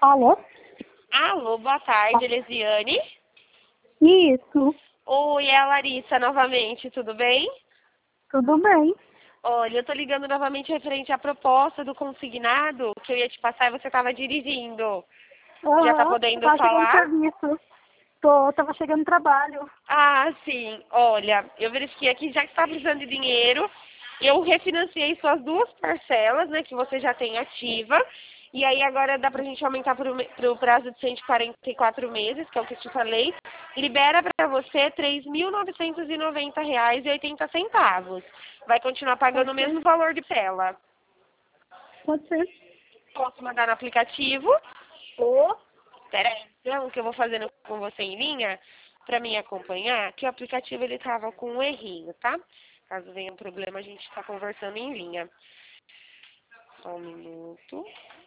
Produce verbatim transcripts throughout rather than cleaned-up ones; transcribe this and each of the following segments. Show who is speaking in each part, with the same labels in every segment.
Speaker 1: Alô?
Speaker 2: Alô, boa tarde, Elisiane.
Speaker 1: Isso,
Speaker 2: Oi, é a Larissa novamente, tudo bem?
Speaker 1: tudo bem.
Speaker 2: Olha, eu tô ligando novamente referente à proposta do consignado que eu ia te passar e você estava dirigindo. Já tá
Speaker 1: Aham, eu
Speaker 2: podendo
Speaker 1: tava chegando no
Speaker 2: falar?
Speaker 1: serviço. Tô, tava chegando no trabalho.
Speaker 2: Ah, sim. Olha, eu verifiquei aqui, já que está precisando de dinheiro, eu refinanciei suas duas parcelas, né, que você já tem ativa. E aí agora dá pra gente aumentar para o prazo de cento e quarenta e quatro meses, que é o que eu te falei. Libera para você três mil novecentos e noventa reais e oitenta centavos. Vai continuar pagando
Speaker 1: Pode
Speaker 2: o
Speaker 1: ser?
Speaker 2: mesmo valor de tela.
Speaker 1: Pode ser.
Speaker 2: Posso mandar no aplicativo?
Speaker 1: Ô,
Speaker 2: Espera aí, então, que eu vou fazendo com você em linha, para me acompanhar, que o aplicativo ele tava com um errinho, tá? Caso venha um problema, a gente está conversando em linha. Só um minuto.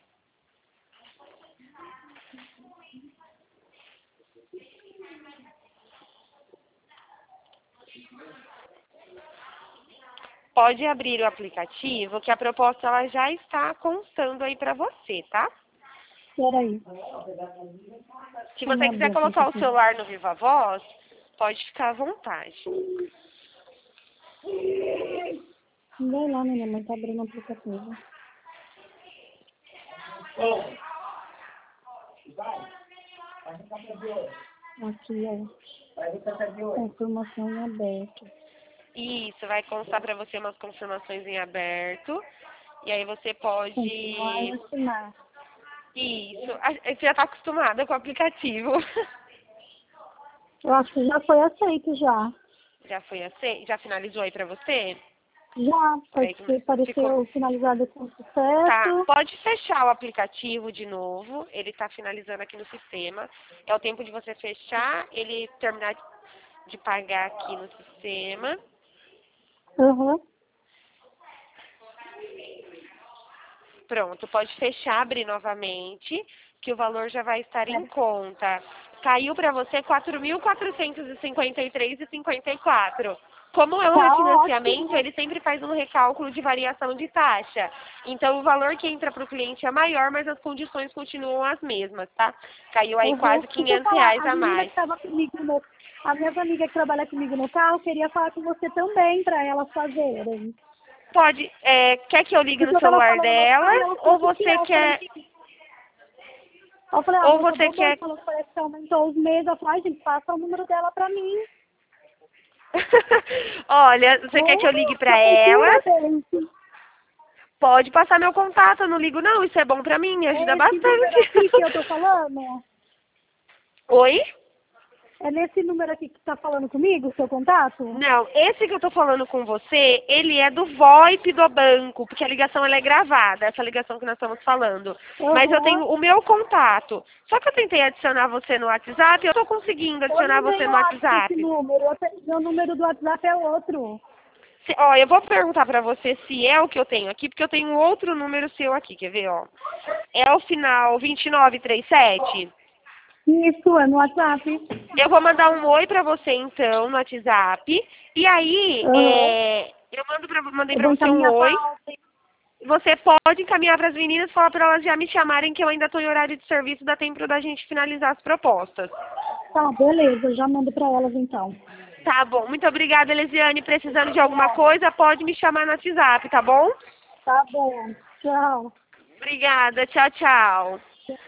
Speaker 2: Pode abrir o aplicativo, que a proposta ela já está constando aí para você, tá?
Speaker 1: peraí.
Speaker 2: Se
Speaker 1: Deixa eu
Speaker 2: você
Speaker 1: abrir
Speaker 2: quiser
Speaker 1: o
Speaker 2: colocar o
Speaker 1: aplicativo.
Speaker 2: celular no Viva Voz, pode ficar à vontade.
Speaker 1: Vai lá, minha mãe tá abrindo o aplicativo. Aqui, ó. Informação em aberto.
Speaker 2: Isso, vai constar para você umas confirmações em aberto. E aí você pode.
Speaker 1: Continuar e assinar.
Speaker 2: Isso. A- Você já está acostumada com o aplicativo.
Speaker 1: Eu acho que já foi aceito, já.
Speaker 2: Já foi assim? Já finalizou aí pra você?
Speaker 1: Já,
Speaker 2: Peraí
Speaker 1: pode ser,
Speaker 2: que ficou.
Speaker 1: pareceu finalizado com
Speaker 2: Tá,
Speaker 1: sucesso.
Speaker 2: pode fechar o aplicativo de novo. Ele tá finalizando aqui no sistema. É o tempo de você fechar, ele terminar de pagar aqui no sistema.
Speaker 1: Aham.
Speaker 2: Pronto, pode fechar, abrir novamente, que o valor já vai estar em conta. Caiu para você quatro mil quatrocentos e cinquenta e três reais e cinquenta e quatro centavos. Como é um
Speaker 1: Tá
Speaker 2: refinanciamento,
Speaker 1: ótimo.
Speaker 2: ele sempre faz um recálculo de variação de taxa. Então, o valor que entra para o cliente é maior, mas as condições continuam as mesmas, tá? Caiu aí
Speaker 1: Uhum.
Speaker 2: quase
Speaker 1: Deixa eu
Speaker 2: quinhentos
Speaker 1: falar,
Speaker 2: reais
Speaker 1: a
Speaker 2: a
Speaker 1: menina que
Speaker 2: mais.
Speaker 1: estava comigo no. A minha amiga que trabalha comigo no carro queria falar com você também para elas fazerem.
Speaker 2: Pode, é, quer que eu ligue no
Speaker 1: Porque eu tava
Speaker 2: celular
Speaker 1: falando para
Speaker 2: delas,
Speaker 1: ela
Speaker 2: ou
Speaker 1: quanto que
Speaker 2: você
Speaker 1: é. Eu falei,
Speaker 2: quer,
Speaker 1: gente, eu falei, ah,
Speaker 2: ou
Speaker 1: moça,
Speaker 2: você
Speaker 1: boba,
Speaker 2: quer
Speaker 1: falou que parece que aumentou os meses. Eu falei, ah, gente, passa o número dela para mim.
Speaker 2: Olha, você quer que eu ligue
Speaker 1: Oh,
Speaker 2: pra
Speaker 1: prefeitura,
Speaker 2: elas?
Speaker 1: gente.
Speaker 2: Pode passar meu contato, eu não ligo não, isso é bom pra mim, me ajuda
Speaker 1: É esse número
Speaker 2: bastante.
Speaker 1: aqui que eu tô falando?
Speaker 2: Oi?
Speaker 1: É nesse número aqui que tá falando comigo, o seu contato?
Speaker 2: Não, esse que eu tô falando com você, ele é do VoIP do banco, porque a ligação ela é gravada, essa ligação que nós estamos falando. Mas eu
Speaker 1: Aham.
Speaker 2: tenho o meu contato. Só que eu tentei adicionar você no WhatsApp, eu tô conseguindo
Speaker 1: Eu
Speaker 2: adicionar
Speaker 1: não
Speaker 2: você
Speaker 1: tenho
Speaker 2: no
Speaker 1: WhatsApp esse
Speaker 2: WhatsApp.
Speaker 1: número. Eu tenho- Meu número do WhatsApp é outro.
Speaker 2: Se- ó, eu vou perguntar pra você se é o que eu tenho aqui, porque eu tenho um outro número seu aqui, quer ver, ó? É o final vinte e nove trinta e sete?
Speaker 1: Isso, é no WhatsApp.
Speaker 2: Eu vou mandar um oi pra você então no WhatsApp. E aí,
Speaker 1: Aham.
Speaker 2: é, eu mando pra, mandei
Speaker 1: Eu
Speaker 2: pra
Speaker 1: vou
Speaker 2: você um
Speaker 1: encaminhar
Speaker 2: oi.
Speaker 1: pra ontem.
Speaker 2: Você pode encaminhar para as meninas e falar para elas já me chamarem que eu ainda estou em horário de serviço, dá tempo da gente finalizar as propostas.
Speaker 1: Tá, beleza. Eu já mando pra elas então.
Speaker 2: Tá bom. Muito obrigada, Elisiane. Precisando de alguma coisa, pode me chamar no WhatsApp, tá bom?
Speaker 1: Tá bom. Tchau.
Speaker 2: Obrigada. Tchau, tchau.